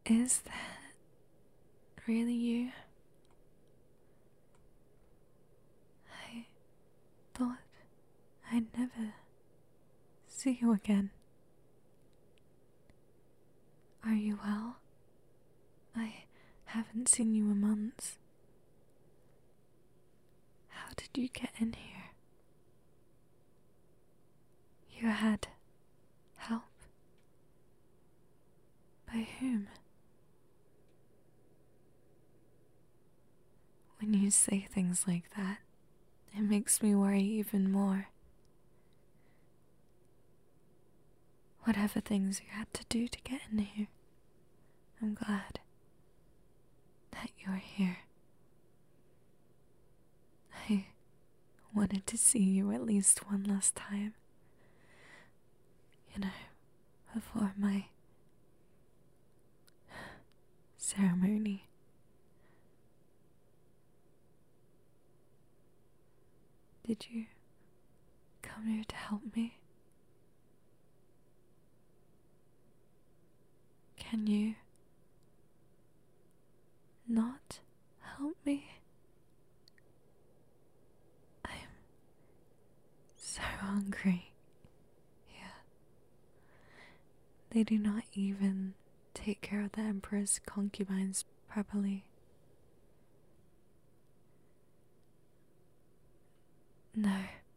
Is that really you? I thought I'd never see you again. Are you well? I haven't seen you in months. How did you get in here? You had help? By whom? When you say things like that, it makes me worry even more. Whatever things you had to do to get in here, I'm glad that you're here. I wanted to see you at least one last time. You know, before my ceremony. Did you come here to help me? Can you not help me? I'm so hungry. Yeah. They do not even take care of the Emperor's concubines properly. No.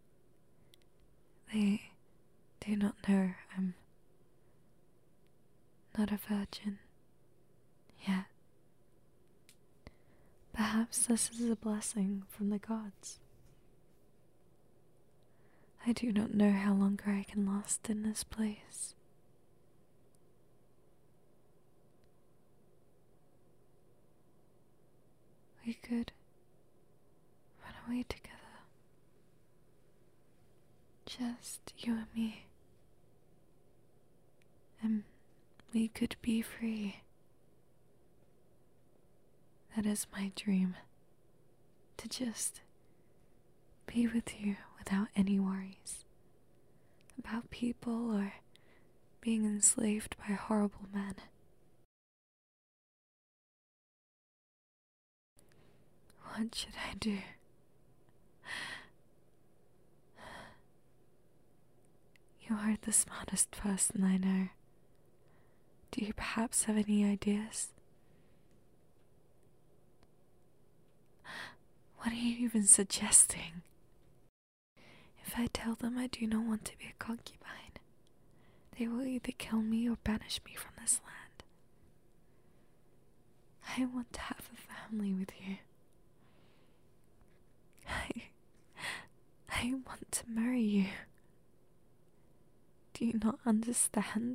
They do not know I'm not a virgin yet. Perhaps this is a blessing from the gods. I do not know how longer I can last in this place. We could run away together. Just you and me. And we could be free. That is my dream. To just be with you without any worries about people or being enslaved by horrible men. What should I do? You are the smartest person I know. Do you perhaps have any ideas? What are you even suggesting? If I tell them I do not want to be a concubine, they will either kill me or banish me from this land. I want to have a family with you. I want to marry you. Do you not understand?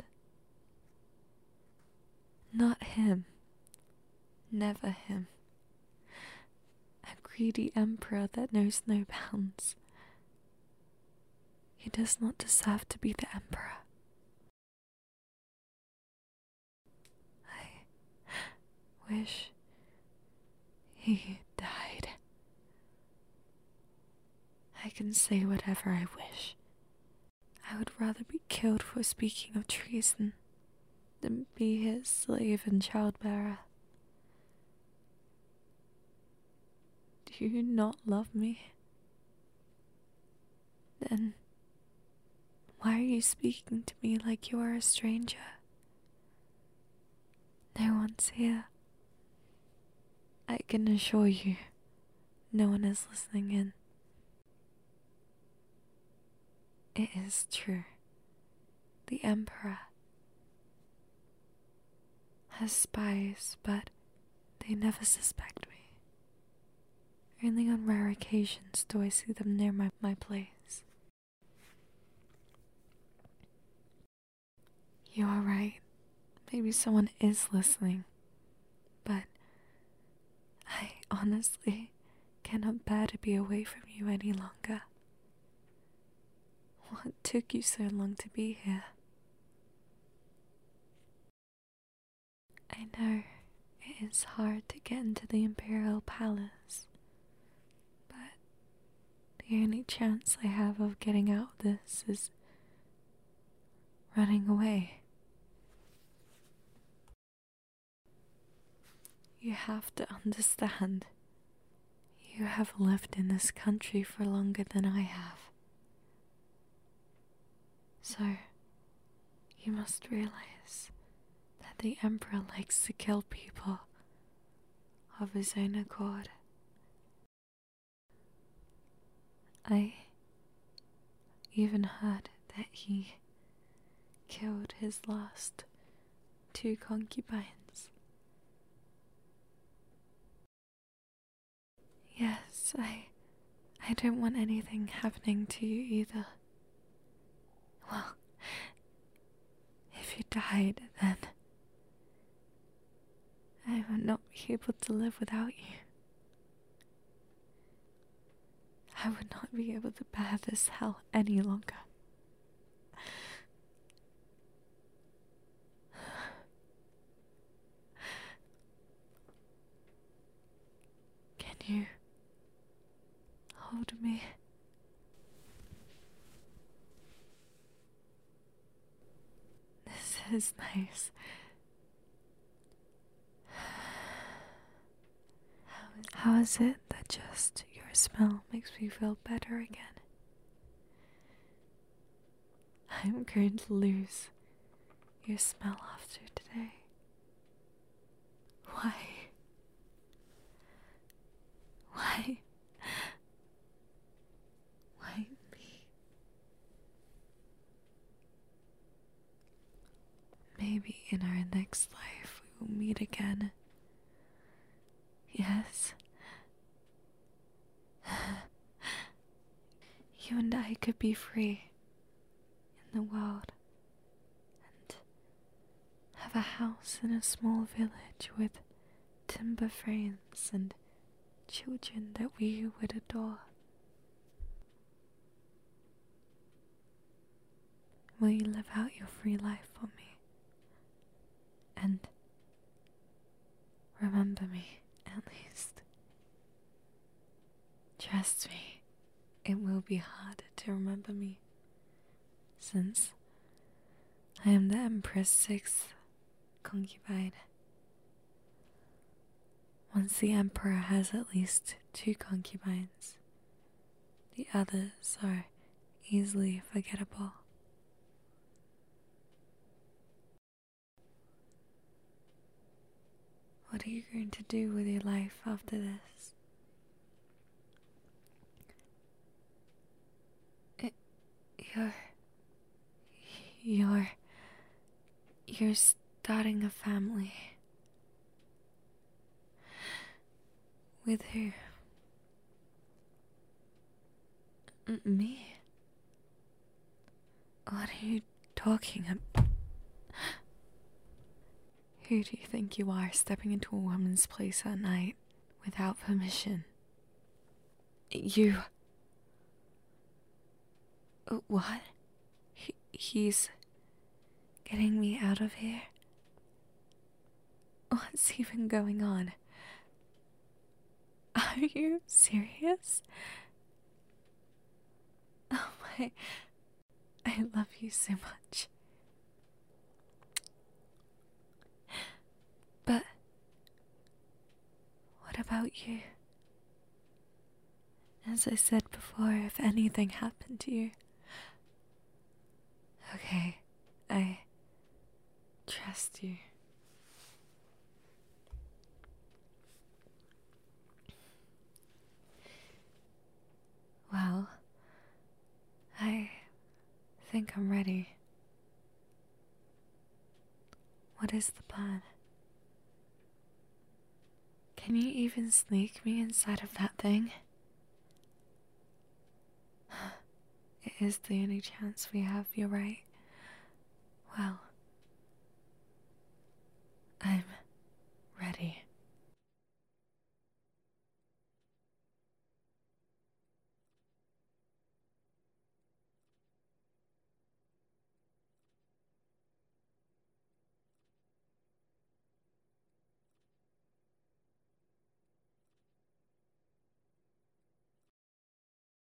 Not him. Never him. A greedy emperor that knows no bounds. He does not deserve to be the emperor. I wish he died. I can say whatever I wish. I would rather be killed for speaking of treason than be his slave and childbearer. Do you not love me? Then why are you speaking to me like you are a stranger? No one's here. I can assure you, no one is listening in. It is true. The Emperor has spies, but they never suspect me. Only on rare occasions do I see them near my place. You are right. Maybe someone is listening. But I honestly cannot bear to be away from you any longer. What took you so long to be here? I know it is hard to get into the Imperial Palace, but the only chance I have of getting out of this is running away. You have to understand. You have lived in this country for longer than I have. So, you must realize that the Emperor likes to kill people of his own accord. I even heard that he killed his last 2 concubines. Yes, I don't want anything happening to you either. Well, if you died, then I would not be able to live without you. I would not be able to bear this hell any longer. Can you hold me? This is nice. How is it that just your smell makes me feel better again? I'm going to lose your smell after today. Why? Why? Why me? Maybe in our next life we will meet again. Yes. You and I could be free in the world and have a house in a small village with timber frames and children that we would adore. Will you live out your free life for me? And remember me, at least. Trust me, it will be hard to remember me, since I am the Empress' 6th concubine. Once the Emperor has at least 2 concubines, the others are easily forgettable. What are you going to do with your life after this? You're starting a family. With who? Me? What are you talking about? Who do you think you are, stepping into a woman's place at night without permission? You... What? He's getting me out of here? What's even going on? Are you serious? Oh my... I love you so much. But what about you? As I said before, if anything happened to you... Okay, I trust you. Well, I think I'm ready. What is the plan? Can you even sneak me inside of that thing? It is the only chance we have, you're right. Well, I'm